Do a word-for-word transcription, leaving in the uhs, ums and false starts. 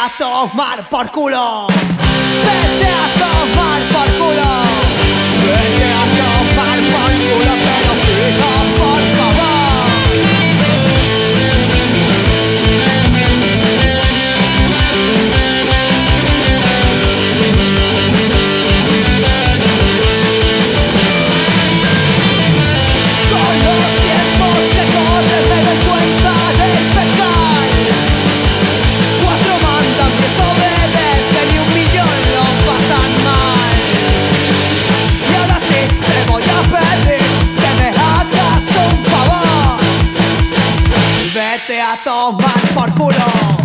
a tomar por culo. Vete a tomar por culo. Vete a tomar por culo, te lo pido por favor. Con los tiempos que corren me doy cuenta del pecar. Cuatro mandan, diez obedecen y un millón lo pasan mal. Y ahora sí te voy a pedir que me hagas un favor. Vete a tomar por culo.